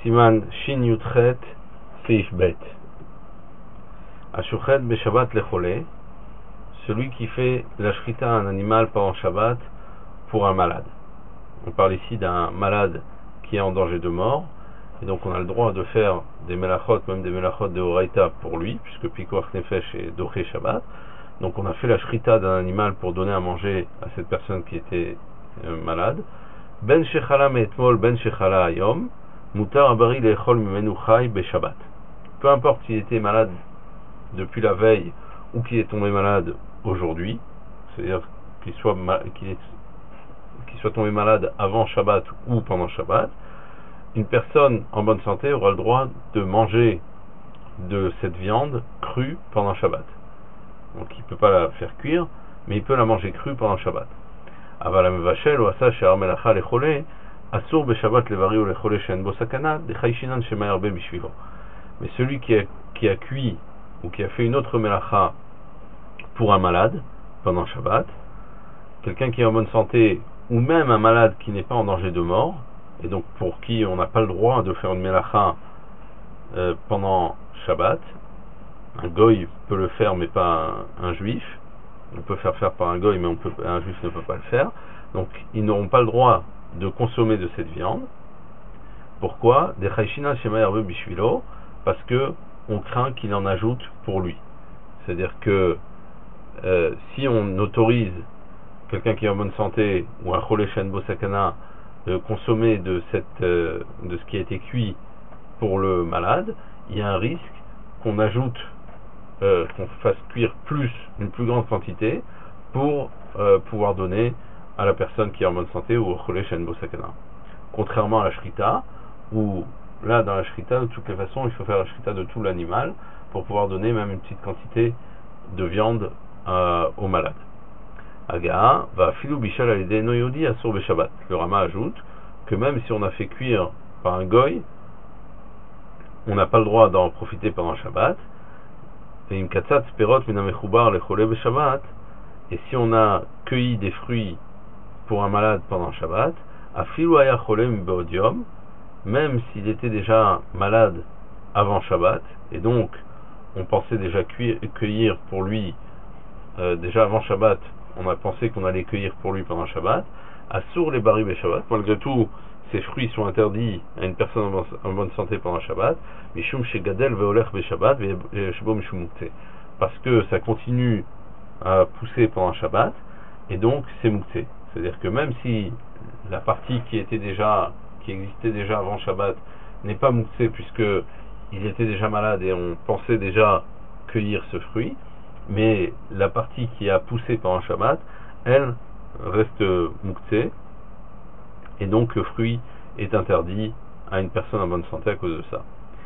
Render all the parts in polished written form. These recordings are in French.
Siman Shin Yutchet Seif Bet. Ashochet Beshabbat Lechole, celui qui fait la shrita à un animal pendant Shabbat pour un malade. On parle ici d'un malade qui est en danger de mort, et donc on a le droit de faire des melachot, même des melachot de Horaïta pour lui, puisque Pikuach Nefesh est Doché Shabbat. Donc on a fait la shrita d'un animal pour donner à manger à cette personne qui était malade. Ben Shechala Me'etmol, Ben Shechala Ayom, Mutar Abari Lechol Mimenu Chai Beshabbat. Peu importe s'il était malade depuis la veille ou qu'il est tombé malade aujourd'hui, c'est-à-dire qu'il soit tombé malade avant Shabbat ou pendant Shabbat, une personne en bonne santé aura le droit de manger de cette viande crue pendant Shabbat. Donc il ne peut pas la faire cuire, mais il peut la manger crue pendant Shabbat. Aval hamevashel ou asa she'ar melacha lechole asur beshabbat levari ou lechole she'en bo sakana dechayshinan shema yarbe bishvilo. Mais celui qui a cuit ou qui a fait une autre melacha pour un malade pendant Shabbat, quelqu'un qui est en bonne santé ou même un malade qui n'est pas en danger de mort, et donc pour qui on n'a pas le droit de faire une melacha pendant Shabbat, un goy peut le faire mais pas un juif, on peut faire par un goy mais un juif ne peut pas le faire, donc ils n'auront pas le droit de consommer de cette viande. Pourquoi? Des chayshinan shema yarbe bishvilo, parce que on craint qu'il en ajoute pour lui. C'est-à-dire que si on autorise quelqu'un qui est en bonne santé ou un cholé she'en bo sakana de consommer de ce qui a été cuit pour le malade, il y a un risque qu'on ajoute, qu'on fasse cuire une plus grande quantité pour pouvoir donner à la personne qui est en bonne santé ou au cholé she'en bo sakana. Contrairement à la shrita, où là dans la shrita, de toutes les façons, il faut faire la shrita de tout l'animal pour pouvoir donner même une petite quantité de viande au malade. Aga va filou bishal alidei no yodi asur beshabbat. Le Rama ajoute que même si on a fait cuire par un goy, on n'a pas le droit d'en profiter pendant Shabbat. Et une katzat sperot minamechubar lechole beshabbat. Et si on a cueilli des fruits pour un malade pendant Shabbat, afilu haya chole mibeodium, même s'il était déjà malade avant Shabbat, et donc on pensait déjà cueillir pour lui déjà avant Shabbat, on a pensé qu'on allait cueillir pour lui pendant Shabbat, assour les barib et Shabbat, malgré tout ces fruits sont interdits à une personne en bonne santé pendant Shabbat, mishum shegadel veolech be Shabbat shebo mishum mukte, parce que ça continue à pousser pendant Shabbat et donc c'est mukte. C'est-à-dire que même si la partie qui existait déjà avant Shabbat n'est pas mukte puisque il était déjà malade et on pensait déjà cueillir ce fruit, mais la partie qui a poussé pendant Shabbat, elle reste mukte, et donc le fruit est interdit à une personne en bonne santé à cause de ça.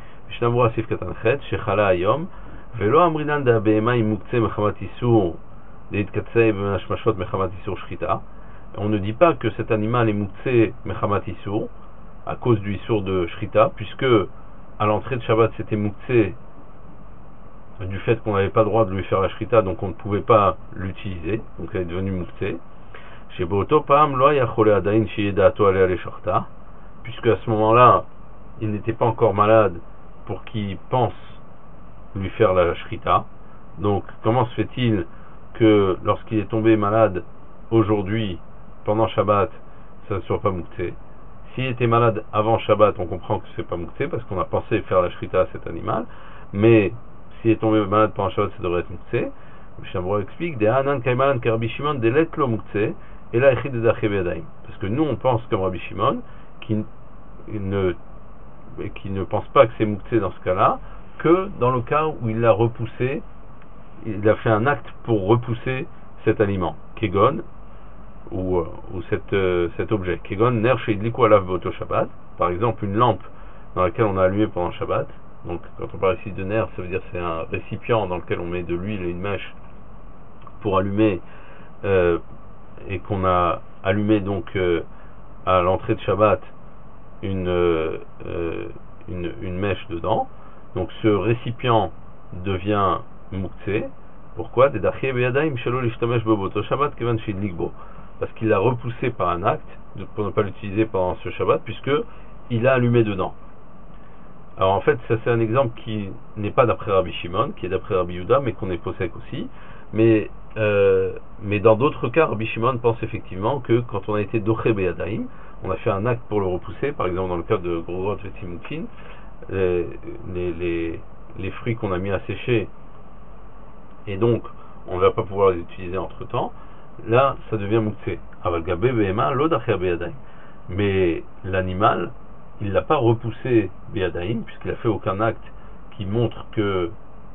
On ne dit pas que cet animal est mukte mechamat isur à cause du isur de shrita, puisque à l'entrée de Shabbat c'était mukte du fait qu'on n'avait pas le droit de lui faire la shrita, donc on ne pouvait pas l'utiliser, donc elle est devenue mukte. Chez Boto Pam lo yachole adain sheyedato ale ale shorta, puisque à ce moment-là il n'était pas encore malade pour qu'il pense lui faire la shrita. Donc comment se fait-il que lorsqu'il est tombé malade aujourd'hui pendant Shabbat ça ne soit pas mukte? S'il était malade avant Shabbat, on comprend que c'est pas mukte parce qu'on a pensé faire la shrita à cet animal, mais s'il est tombé malade pendant Shabbat, ça devrait être mukte. Mishnah explique des Hanan Kaimalan Rabbi Shimon de l'etlo mukte et la echid de Dachebedaim, parce que nous on pense comme Rabbi Shimon qui ne pense pas que c'est mukte dans ce cas-là, que dans le cas où il l'a repoussé, il a fait un acte pour repousser cet aliment, Kegon, ou cet objet. Kegon ner sheidliku alav boto Shabbat, par exemple une lampe dans laquelle on a allumé pendant Shabbat. Donc quand on parle ici de ner, ça veut dire c'est un récipient dans lequel on met de l'huile et une mèche pour allumer, et qu'on a allumé donc à l'entrée de Shabbat une mèche dedans. Donc ce récipient devient mukte. Pourquoi? Parce qu'il l'a repoussé par un acte pour ne pas l'utiliser pendant ce Shabbat, puisque il a allumé dedans. Alors en fait, ça c'est un exemple qui n'est pas d'après Rabbi Shimon, qui est d'après Rabbi Yehuda, mais qu'on est possèque aussi. Mais dans d'autres cas, Rabbi Shimon pense effectivement que quand on a été doché beyadaim, on a fait un acte pour le repousser, par exemple dans le cas de Grogrot Vetimukin, les fruits qu'on a mis à sécher, et donc on ne va pas pouvoir les utiliser entre temps, là ça devient mouktsé. Aval gabé behema lo dacher beyadaim. Mais l'animal, il l'a pas repoussé beyadaim, puisqu'il a fait aucun acte qui montre que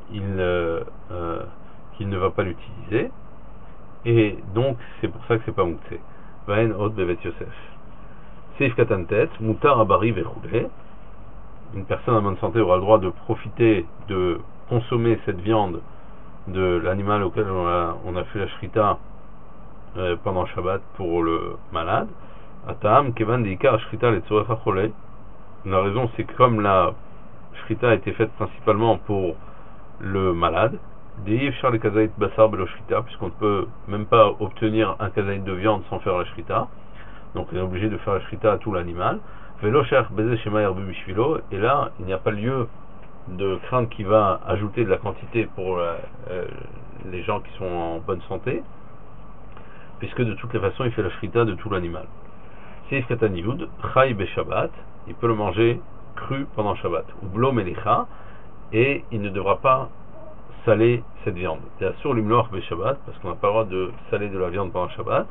qu'il ne va pas l'utiliser, et donc c'est pour ça que c'est pas mouktsé. Vaen od bevet Yosef. Seif katantet, mutar abari vechoulé. Une personne en bonne santé aura le droit de profiter, de consommer cette viande de l'animal auquel on a fait la shrita pendant Shabbat pour le malade. Atam kevan deikar shrita letzorech hacholé. La raison, c'est que comme la shrita a été faite principalement pour le malade, deifshar le kazait basar belo shrita, puisqu'on ne peut même pas obtenir un kazait de viande sans faire la shrita, donc on est obligé de faire la shrita à tout l'animal. Velo shach beze shema yerbu bishvilo, et là il n'y a pas lieu de craindre qu'il va ajouter de la quantité pour les gens qui sont en bonne santé, puisque de toutes les façons il fait la shrita de tout l'animal. Seif katan yud chai be Shabbat, il peut le manger cru pendant Shabbat, ou blo melicha, et il ne devra pas saler cette viande. C'est assur l'imloach be Shabbat, parce qu'on n'a pas le droit de saler de la viande pendant Shabbat.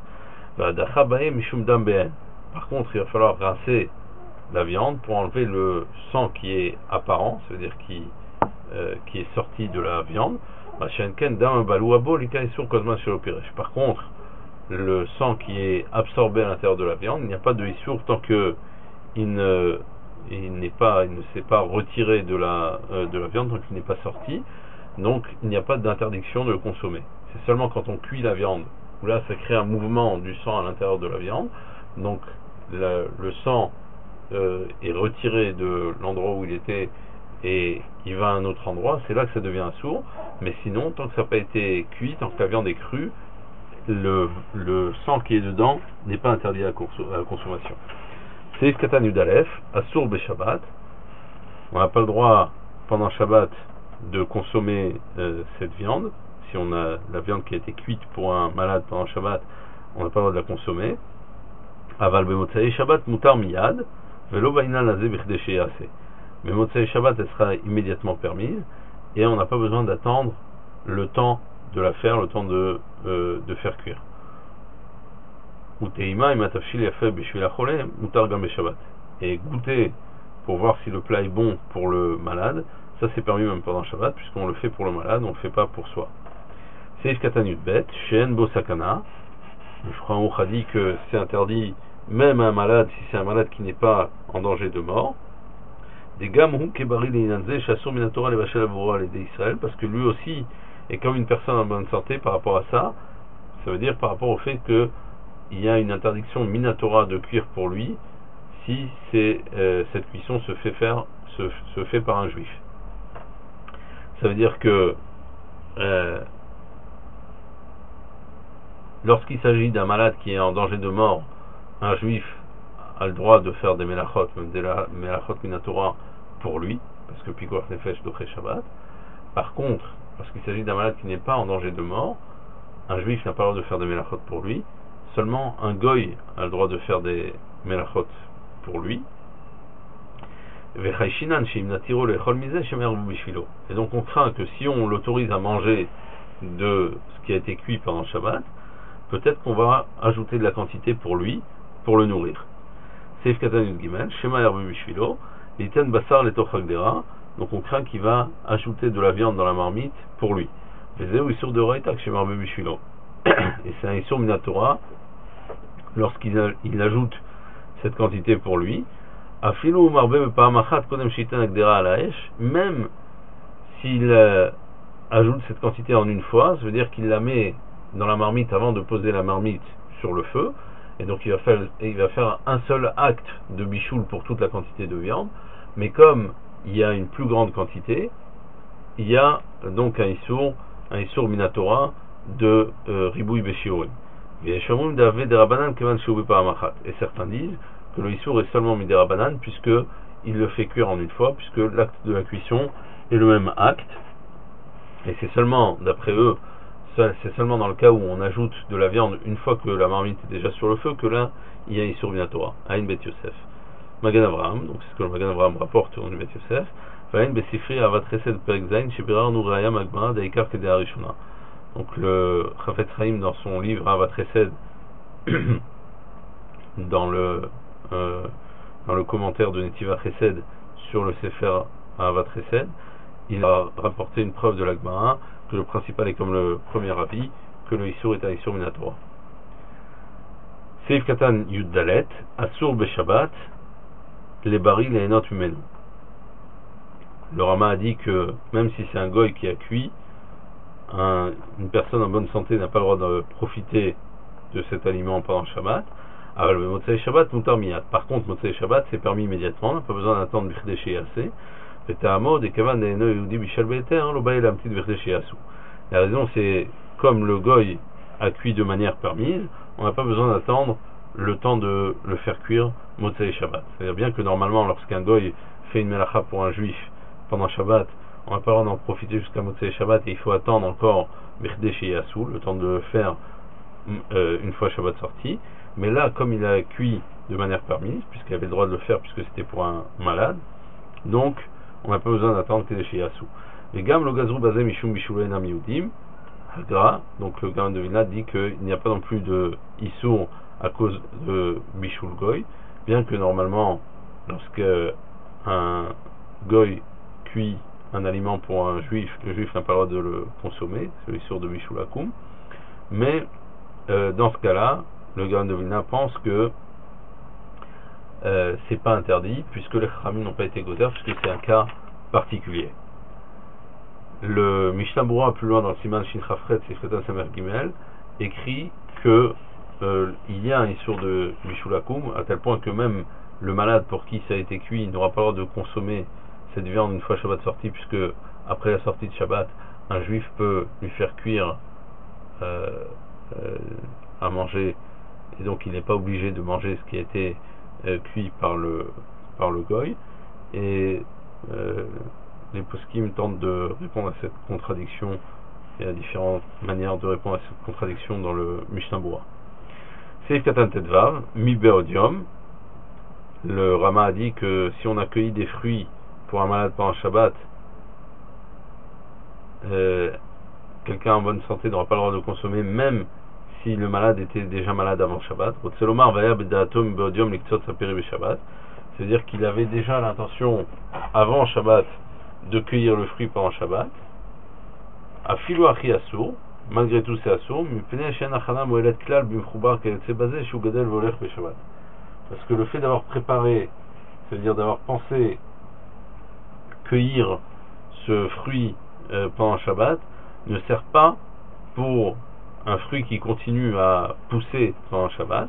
Par contre, il va falloir rincer la viande pour enlever le sang qui est apparent, c'est-à-dire qui est sorti de la viande. Par contre, le sang qui est absorbé à l'intérieur de la viande, il n'y a pas de issour tant que il ne s'est pas retiré de la viande, tant qu'il n'est pas sorti. Donc il n'y a pas d'interdiction de le consommer. C'est seulement quand on cuit la viande où là ça crée un mouvement du sang à l'intérieur de la viande, donc le sang est retiré de l'endroit où il était et il va à un autre endroit, c'est là que ça devient un sourd. Mais sinon, tant que ça n'a pas été cuit, tant que la viande est crue, le sang qui est dedans n'est pas interdit à la consommation. C'est Katan Yudalef, Assour be Shabbat. On n'a pas le droit pendant Shabbat de consommer cette viande. Si on a la viande qui a été cuite pour un malade pendant Shabbat, on n'a pas le droit de la consommer. Aval bemotzei Shabbat mutar miyad, velo baina laze bichdei sheyase. Mais motzei Shabbat, elle sera immédiatement permise, et on n'a pas besoin d'attendre le temps de la faire, le temps de faire cuire. Uteima imatafshil yafe bishvil hacholé mutar gam Shabbat. Et goûter pour voir si le plat est bon pour le malade, ça c'est permis même pendant Shabbat, puisqu'on le fait pour le malade, on ne le fait pas pour soi. Seif katan yudbet, shen bo sakana. Le Shulchan a dit que c'est interdit même à un malade, si c'est un malade qui n'est pas en danger de mort. Des gamhu kebari leinanze chassur minatora levachel avora les d'Israël, parce que lui aussi est comme une personne en bonne santé par rapport à ça. Ça veut dire par rapport au fait que il y a une interdiction minatora de cuire pour lui si cette cuisson se fait par un juif. Ça veut dire que lorsqu'il s'agit d'un malade qui est en danger de mort, un juif a le droit de faire des melachot, même des melachot minatora pour lui, parce que pikuach nefesh doché Shabbat. Par contre, lorsqu'il s'agit d'un malade qui n'est pas en danger de mort, un juif n'a pas le droit de faire des melachot pour lui. Seulement un goy a le droit de faire des melachot pour lui. Et donc on craint que si on l'autorise à manger de ce qui a été cuit pendant Shabbat, peut-être qu'on va ajouter de la quantité pour lui, pour le nourrir. Seif katan yud gimel, shema yerbu bishvilo, liten basar letoch hagdera. Donc on craint qu'il va ajouter de la viande dans la marmite pour lui. Vezeu isur de roitak shema yerbu bishvilo. Et c'est un isur minatora lorsqu'il ajoute cette quantité pour lui. Afilu marbe pa'amachat kodem shiten hagdera ala esh, même s'il ajoute cette quantité en une fois, ça veut dire qu'il la met dans la marmite avant de poser la marmite sur le feu, et donc il va faire un seul acte de bichoul pour toute la quantité de viande, mais comme il y a une plus grande quantité, il y a donc un issour minatora de ribouille beshiourim. Et certains disent que le issour est seulement midera banan puisque il le fait cuire en une fois, puisque l'acte de la cuisson est le même acte. Et c'est seulement, d'après eux, c'est seulement dans le cas où on ajoute de la viande une fois que la marmite est déjà sur le feu que là, il y a Issur Bin Torah. Aïn Bet Yosef. Magan Avraham, donc c'est ce que le Magan Avraham rapporte au Bet Yosef. Vaïn Besifri Avat Chesed Perek Zain, Shibirar Nouraya Magmara Daikar Kede Arishona. Donc le Chafetz Chaim, dans son livre Avat Chesed, dans le commentaire de Netiva Chesed sur le Sefer Avat Chesed, il a rapporté une preuve de l'Agmara que le principal est comme le premier avis, que le Issur est un Issur Min HaTorah. Seif Katan Yud Dalet, Asur Beshabbat, les barils les notes humaines. Le Rama a dit que même si c'est un goy qui a cuit, une personne en bonne santé n'a pas le droit de profiter de cet aliment pendant Shabbat. Alors le Motzei Shabbat, Mutar Miyat. Par contre, Motzei Shabbat, c'est permis immédiatement, on n'a pas besoin d'attendre Birde Sheyase. La raison, c'est comme le goy a cuit de manière permise, on n'a pas besoin d'attendre le temps de le faire cuire Motzei Shabbat. C'est-à-dire bien que normalement, lorsqu'un goy fait une melacha pour un juif pendant Shabbat, on n'a pas le droit d'en profiter jusqu'à Motzei Shabbat et il faut attendre encore Birde Sheyasu, le temps de le faire une fois Shabbat sorti. Mais là, comme il a cuit de manière permise, puisqu'il avait le droit de le faire puisque c'était pour un malade, donc on n'a pas besoin d'attendre que les Sheyasu. Les Gam lo gazrou bazé mishum bishulena miudim hagra, donc le Gaon de Vilna dit qu'il n'y a pas non plus de Issour à cause de Bishul Goy, bien que normalement, lorsque un Goy cuit un aliment pour un juif, le juif n'a pas le droit de le consommer, c'est l'Issour de Bishul Akum, mais dans ce cas-là, le Gaon de Vilna pense que c'est pas interdit, puisque les Chachamim n'ont pas été gozer, puisque c'est un cas particulier. Le Mishnah Berurah, plus loin dans le Siman Shin Chafret Sifretan Samer Gimel, écrit que il y a un issur de Bishul Akum, à tel point que même le malade pour qui ça a été cuit n'aura pas le droit de consommer cette viande une fois Shabbat sorti, puisque après la sortie de Shabbat, un juif peut lui faire cuire à manger, et donc il n'est pas obligé de manger ce qui a été cuit par le goy. Et les poskim tentent de répondre à cette contradiction. Il y a différentes manières de répondre à cette contradiction dans le Mishnah Berurah. Seif Katan Tedvav, Mi Beodium. Le Rama a dit que si on a cueilli des fruits pour un malade pendant Shabbat, quelqu'un en bonne santé n'aura pas le droit de consommer, même si le malade était déjà malade avant Shabbat. C'est-à-dire qu'il avait déjà l'intention avant Shabbat de cueillir le fruit pendant Shabbat. Afilo achi asur, malgré tout c'est asur, parce que le fait d'avoir préparé, c'est-à-dire d'avoir pensé cueillir ce fruit pendant Shabbat, ne sert pas pour un fruit qui continue à pousser pendant Shabbat.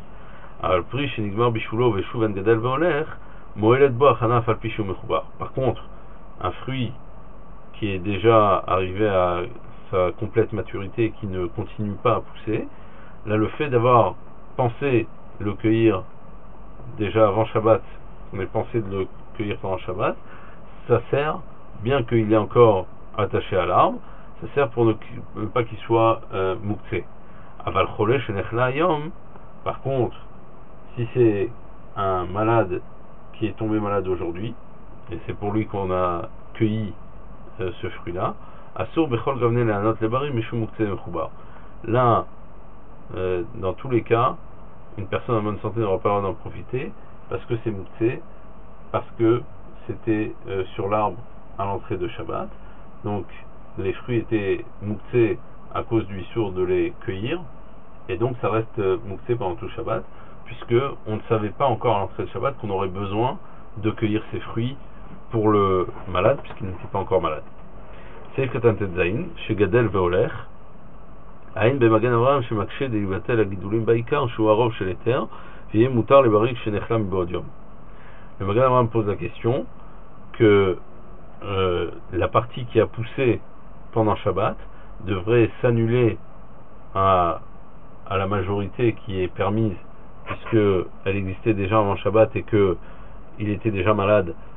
Par contre, un fruit qui est déjà arrivé à sa complète maturité et qui ne continue pas à pousser, là le fait d'avoir pensé le cueillir déjà avant Shabbat, on ait pensé de le cueillir pendant Shabbat, ça sert, bien qu'il est encore attaché à l'arbre, ça sert pour ne pas qu'il soit mouktsé. Aval cholé shenechla yom. Par contre, si c'est un malade qui est tombé malade aujourd'hui, et c'est pour lui qu'on a cueilli ce fruit-là, asur bechol gavne le'anot lebari mishum mouktsé mechoubar. Là, dans tous les cas, une personne en bonne santé n'aura pas le droit d'en profiter parce que c'est mouktsé, parce que c'était sur l'arbre à l'entrée de Shabbat. Donc les fruits étaient mouktsé à cause du issour de les cueillir, et donc ça reste mouktsé pendant tout Shabbat, puisque on ne savait pas encore à l'entrée de Shabbat qu'on aurait besoin de cueillir ces fruits pour le malade, puisqu'il n'était pas encore malade. Seif Katan Tetzain, chez Gadel Veoler, Aïn Bemagan Avraham chez Makshe de Yivatel Agidulim Baikar, chez Warov chez l'Ether, Vie Moutar le Barik chez Nechlam Bodium. Le Magan Avraham pose la question que la partie qui a poussé pendant Shabbat devrait s'annuler à la majorité qui est permise, puisque elle existait déjà avant Shabbat et que il était déjà malade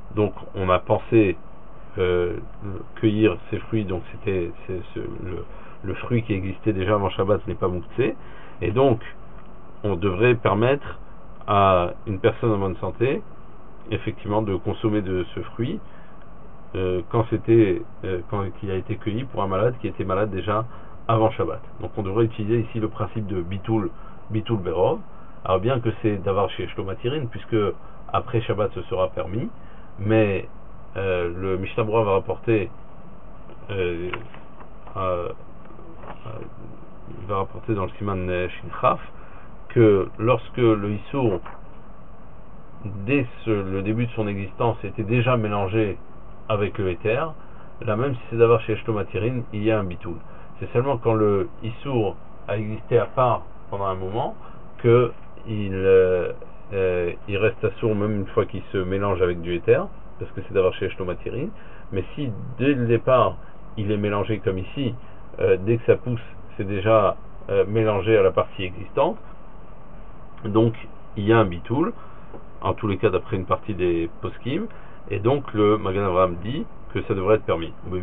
donc on a pensé cueillir ces fruits, donc c'était le fruit qui existait déjà avant Shabbat n'est pas mouktsé, et donc on devrait permettre à une personne en bonne santé effectivement de consommer de ce fruit quand il a été cueilli pour un malade qui était malade déjà avant Shabbat. Donc on devrait utiliser ici le principe de bitul berov. Alors bien que c'est d'avoir chez Shlomatirine, puisque après Shabbat ce sera permis, mais le Mishnah Berurah va rapporter dans le Siman Shinchaf que lorsque le Issour, dès le début de son existence, était déjà mélangé avec le éther, là même si c'est d'avoir chez Shlomatirine, il y a un bitul. C'est seulement quand le Issour a existé à part pendant un moment que il reste assourd même une fois qu'il se mélange avec du éther, parce que c'est d'avoir chez Shlomatirine. Mais si dès le départ il est mélangé comme ici, dès que ça pousse c'est déjà mélangé à la partie existante, donc il y a un bitul, en tous les cas d'après une partie des poskim, et donc le Magen Avraham dit que ça devrait être permis. Et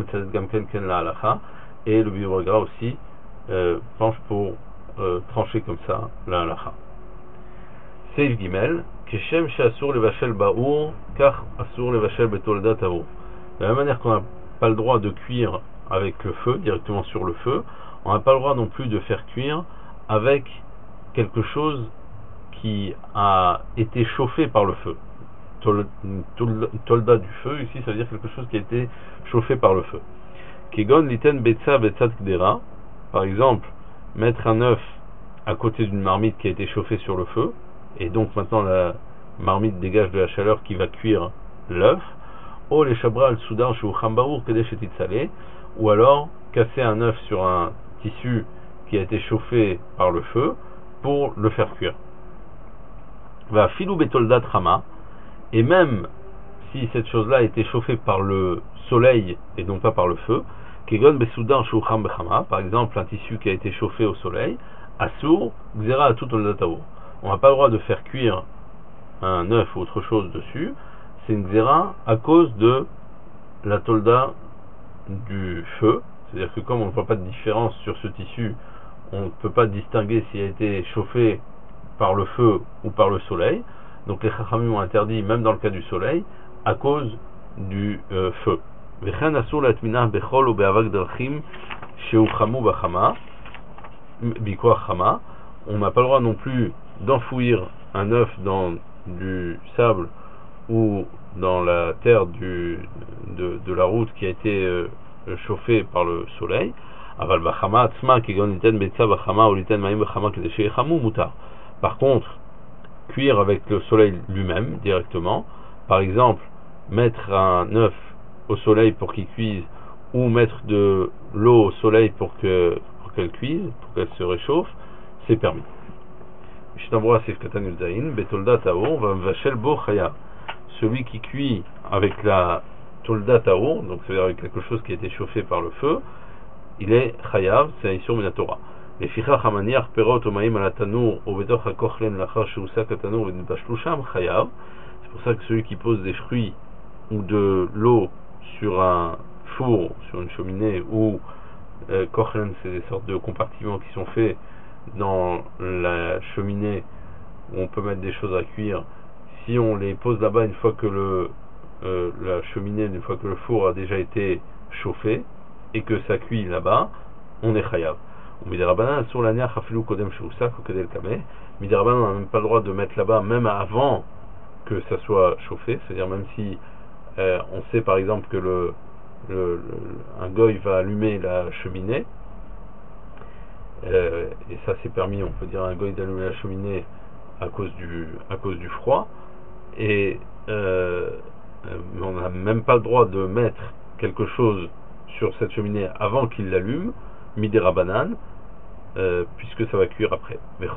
le Biur Hagra aussi penche pour trancher comme ça la halacha. Seif Gimel, Keshem She'asur Levashel Ba'ur, Kach Asur Levashel Betolda Taour. De la même manière qu'on n'a pas le droit de cuire avec le feu, directement sur le feu, on n'a pas le droit non plus de faire cuire avec quelque chose qui a été chauffé par le feu. Tolda du feu, ici ça veut dire quelque chose qui a été chauffé par le feu. Kegon liten betza betzat kdera, par exemple, mettre un œuf à côté d'une marmite qui a été chauffée sur le feu, et donc maintenant la marmite dégage de la chaleur qui va cuire l'œuf. O les chabra al soudar shu chambaour kedesh et salé, ou alors casser un œuf sur un tissu qui a été chauffé par le feu pour le faire cuire. Va filou betoldat rama, et même si cette chose-là a été chauffée par le soleil et non pas par le feu, kegon besoudan shucham bechama, par exemple un tissu qui a été chauffé au soleil, assour xera à tout toldatao. On n'a pas le droit de faire cuire un œuf ou autre chose dessus, c'est une xera à cause de la tolda du feu, c'est-à-dire que comme on ne voit pas de différence sur ce tissu, on ne peut pas distinguer s'il a été chauffé par le feu ou par le soleil. Donc les Chachamim ont interdit, même dans le cas du soleil, à cause du feu. On n'a pas le droit non plus d'enfouir un œuf dans du sable ou dans la terre de la route qui a été chauffée par le soleil. Par contre, cuire avec le soleil lui-même directement, par exemple mettre un œuf au soleil pour qu'il cuise, ou mettre de l'eau au soleil pour qu'elle cuise, pour qu'elle se réchauffe, c'est permis. Celui qui cuit avec la tolda taour, donc c'est-à-dire avec quelque chose qui a été chauffé par le feu, il est chayav, c'est un issur min Torah. לפיכך המניח פירות או מים על התנור או בתוך הכוחלן לאחר שהוסק התנור ונתבשלו שם חייב. C'est pour ça que celui qui pose des fruits ou de l'eau sur un four, sur une cheminée, ou kochlen, c'est des sortes de compartiments qui sont faits dans la cheminée où on peut mettre des choses à cuire. Si on les pose là-bas une fois que la cheminée, une fois que le four a déjà été chauffé et que ça cuit là-bas, on est chayav. Midirabanan sur la niach afilou kodem sheusak ou kedel kameh. Midirabanan n'a même pas le droit de mettre là-bas même avant que ça soit chauffé, c'est-à-dire même si on sait par exemple que un goy va allumer la cheminée, et ça c'est permis, on peut dire un goy d'allumer la cheminée à cause du froid, et on n'a même pas le droit de mettre quelque chose sur cette cheminée avant qu'il l'allume, midirabanan, puisque ça va cuire après.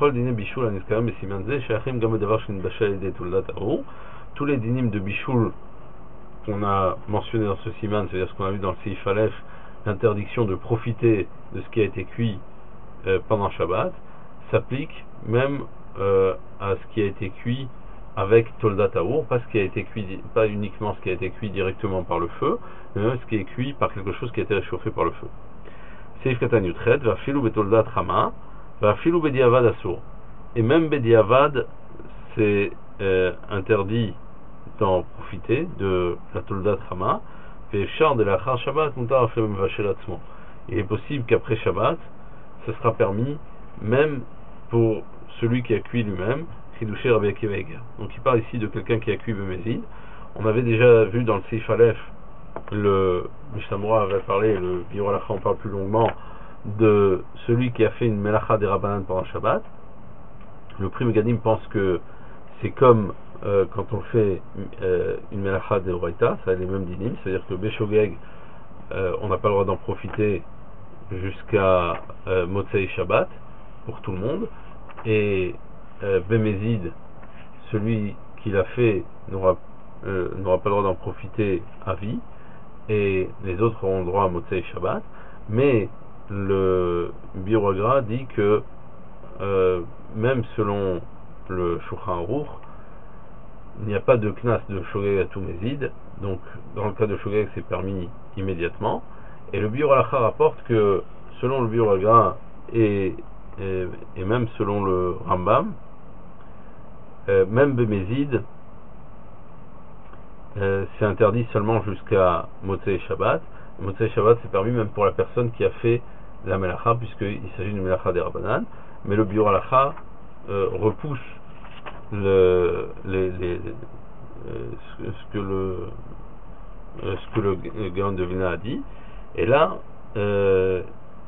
Tous les dinim de bichoul qu'on a mentionné dans ce siman, c'est-à-dire ce qu'on a vu dans le Seif Aleph, l'interdiction de profiter de ce qui a été cuit pendant Shabbat, s'applique même à ce qui a été cuit avec Tolda Taour, pas pas uniquement ce qui a été cuit directement par le feu, mais même ce qui est cuit par quelque chose qui a été réchauffé par le feu. Seif Katan Yutret, va filou betoldat Hama, va filou bediavad assour. Et même bediavad, c'est interdit d'en profiter de la Toldat Hama, et char de la Char Shabbat, Moutar Aflem Vachel Atzmo. Il est possible qu'après Shabbat, ce sera permis, même pour celui qui a cuit lui-même, Chidouché Rabbi Akiva Eger. Donc il parle ici de quelqu'un qui a cuit Bemezid. On avait déjà vu dans le Seif Aleph, le Mishnah avait parlé, le Biur Halacha en parle plus longuement, de celui qui a fait une Melacha des Rabbanan pendant Shabbat. Le Pri Megadim pense que c'est comme quand on fait une Melacha des Oraita, ça a les mêmes dinim, c'est-à-dire que Beshogeg, on n'a pas le droit d'en profiter jusqu'à Motzei Shabbat pour tout le monde, et Bemezid, celui qui l'a fait n'aura pas le droit d'en profiter à vie, et les autres auront le droit à Motzei Shabbat. Mais le Biur Agra dit que même selon le Shulchan Aruch, il n'y a pas de knas de Shogeg à tout Mezid, donc dans le cas de Shogeg c'est permis immédiatement. Et le Biur Halacha rapporte que selon le Biur Agra et même selon le Rambam, même Bemezid, c'est interdit seulement jusqu'à Motzei Shabbat. Motzei Shabbat c'est permis même pour la personne qui a fait la Melacha, puisqu'il s'agit d'une Melacha des Rabbanan. Mais le Biur Halacha repousse ce que le Gaon de Vilna a dit. Et là, il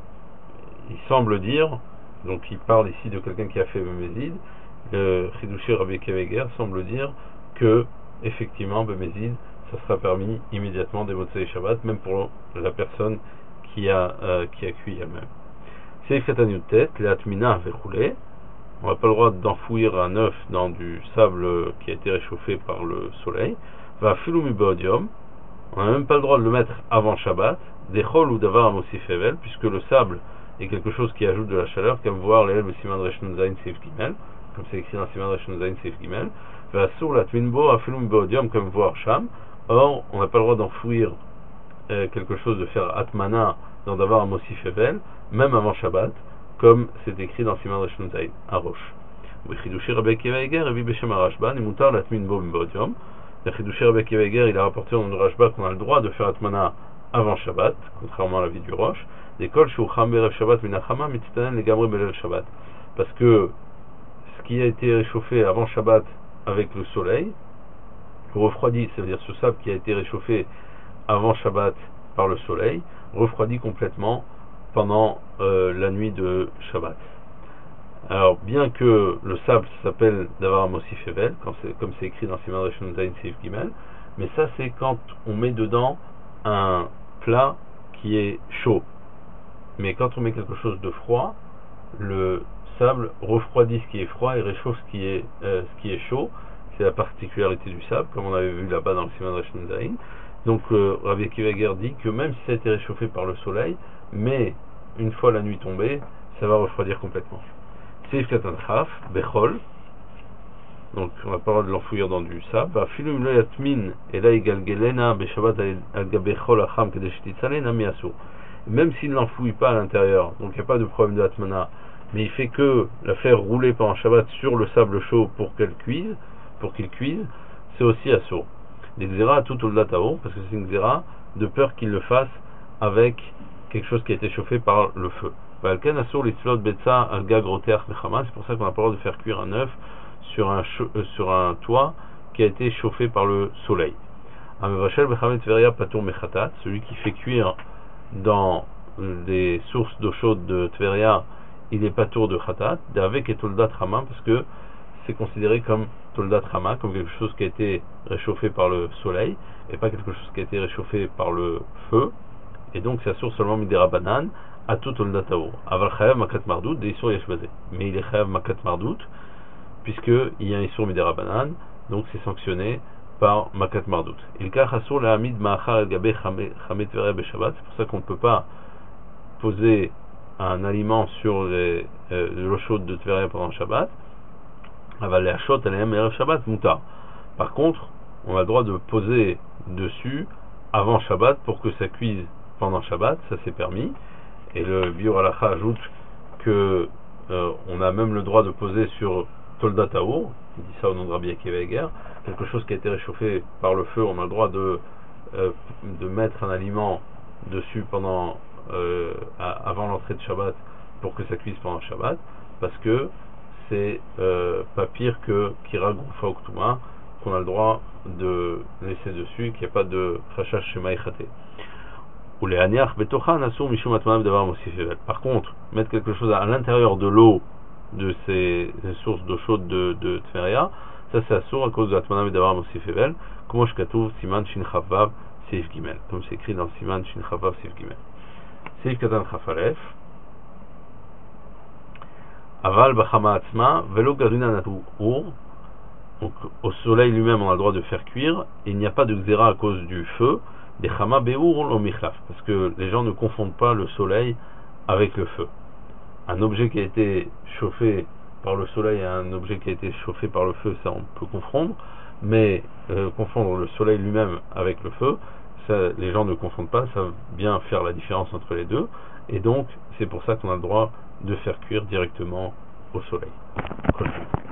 semble dire, donc il parle ici de quelqu'un qui a fait Bemezid, le Chidouché Rabbi Akiva Eger semble dire que effectivement Bemezid, ça sera permis immédiatement des Motzei Shabbat, même pour la personne qui a cuit elle-même. Seif Katan Yutet, Leatmina Vechoulé, on n'a pas le droit d'enfouir un œuf dans du sable qui a été réchauffé par le soleil. Va Filoumi Bodium, on n'a même pas le droit de le mettre avant Shabbat, des Chol ou Davar Amosif Evel, puisque le sable est quelque chose qui ajoute de la chaleur, comme voir l'élève Siman Reshon Zain Seif Gimel, comme c'est écrit dans Siman Reshon Zain Seif Gimel. Va Sour la Twinbo à Filoumi Bodium, comme voir Sham. Or, on n'a pas le droit d'enfouir quelque chose, de faire Atmana dans Davar Amosif Evel, même avant Shabbat, comme c'est écrit dans Siman Reshon Zain, à Roche. Chidouché Rabbi Akiva Eger, Rabbi Beshem Arashba, Nimutar Latminbo Mbodium. Le Chidouché Rabbi Akiva Eger, il a rapporté dans le Rashba qu'on a le droit de faire Atmana avant Shabbat, contrairement à la vie du Roche. L'école Shu Cham Berev Shabbat Minachama Mitzitanen les Gamre Belel Shabbat. Parce que ce qui a été réchauffé avant Shabbat avec le soleil, refroidit, c'est-à-dire ce sable qui a été réchauffé avant Shabbat par le soleil, refroidit complètement pendant la nuit de Shabbat. Alors, bien que le sable s'appelle Davar Amosif Evel, comme c'est écrit dans Siman Reshon Zain Seif Gimel, mais ça c'est quand on met dedans un plat qui est chaud. Mais quand on met quelque chose de froid, le sable refroidit ce qui est froid et réchauffe ce qui est chaud. C'est la particularité du sable, comme on avait vu là-bas dans le Siman Reshon Zain. Donc Rabbi Akiva Eger dit que même si ça a été réchauffé par le soleil, mais une fois la nuit tombée, ça va refroidir complètement. Seif Katan Chaf, Bechol, donc on n'a pas le droit de l'enfouir dans du sable. Filum lo yatmin elai galgelena beshabbat al gabechol acham kedeshtitzalena miasur. Même s'il ne l'enfouit pas à l'intérieur, donc il n'y a pas de problème de atmana, mais il fait que la faire rouler pendant Shabbat sur le sable chaud pour qu'il cuise, c'est aussi assour. Les xéra tout au latao, parce que c'est une xéra de peur qu'il le fasse avec quelque chose qui a été chauffé par le feu. C'est pour ça qu'on n'a pas le droit de faire cuire un œuf sur un toit qui a été chauffé par le soleil. Celui qui fait cuire dans des sources d'eau chaude de Tveria, il n'est pas tour de Khatat, avec et Toldat Rama, parce que c'est considéré comme Toldat Rama, comme quelque chose qui a été réchauffé par le soleil, et pas quelque chose qui a été réchauffé par le feu, et donc c'est assour seulement Midera Banan, à tout Toldat Taour. Aval Chayav Makat Mardout, des Issour Yeshbazé. Mais il est Chayav Makat Mardout, puisqu'il y a un Issour Midera Banan, donc c'est sanctionné par Makat Mardout. Il kach assour la Hamid Ma'achar al Gabe Chamet Tveria Beshabbat, c'est pour ça qu'on ne peut pas poser un aliment sur l'eau chaude de Tveria pendant Shabbat, Aval Hachot Alehem Erev Shabbat Mutar. Par contre, on a le droit de poser dessus avant Shabbat pour que ça cuise pendant Shabbat, ça c'est permis. Et le Biur Halacha ajoute que on a même le droit de poser sur Tolda Taour, il dit ça au nom de Rabbi Akiva Eger, quelque chose qui a été réchauffé par le feu, on a le droit de mettre un aliment dessus pendant avant l'entrée de Shabbat pour que ça cuise pendant Shabbat, parce que c'est pas pire que Kira Goufa Oktuma, qu'on a le droit de laisser dessus, qu'il n'y a pas de Chachash Shema Echate. Ou les Aniach Betochan Asur Mishum Atmanav Davar Mosifevel. Par contre, mettre quelque chose à l'intérieur de l'eau de ces sources d'eau chaude de Tveria, ça c'est Asur à cause de Atmanav Davar Mosifevel, comme Shkatouv Siman Shin Chavav Seif Gimel, comme c'est écrit dans le Siman Shin Chavav Seif Gimel. Seif Katan Chafalef. Aval Bachama Atzma Velo Garina Natur. Donc au soleil lui-même on a le droit de faire cuire, et il n'y a pas de xéra à cause du feu, des Chama Beur au Michlaf, parce que les gens ne confondent pas le soleil avec le feu. Un objet qui a été chauffé par le soleil et un objet qui a été chauffé par le feu, ça on peut confondre, mais confondre le soleil lui-même avec le feu, ça, les gens ne confondent pas, ça vient faire la différence entre les deux, et donc c'est pour ça qu'on a le droit de faire cuire directement au soleil.